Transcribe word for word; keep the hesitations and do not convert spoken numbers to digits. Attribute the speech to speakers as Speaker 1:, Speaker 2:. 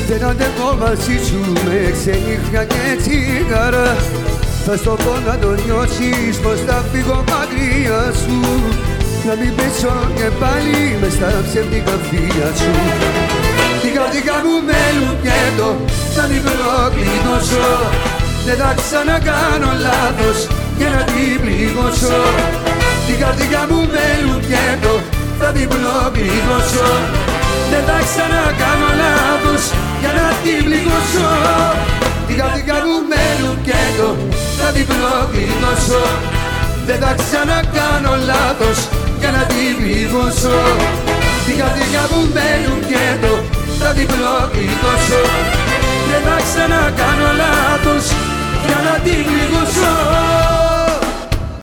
Speaker 1: Δεν αντέχω μαζί σου με ξενύχια και τσιγάρα. Θα στο πω να το νιώσεις πως θα φύγω μακριά σου. Να μην πέσω και πάλι μες στα ψεύτικα φιλιά σου. Την καρδιά μου με λουκέτο θα την προκλείδωσω. Δεν θα ξανακάνω λάθος για να την πληγώσω. Την καρδιά μου με λουκέτο θα την προκλείδωσω. Δεν θα ξανακάνω λάθος για να την πληγώσω. Την καρδιά μου με λουκέτο θα την προκλείδωσω. Δεν θα ξανακάνω λάθος για να την πληγώσω. Την καρδιά μου με λουκέτο θα την προκλείδωσω. Δεν θα ξανακάνω λάθος για να την πληγώσω.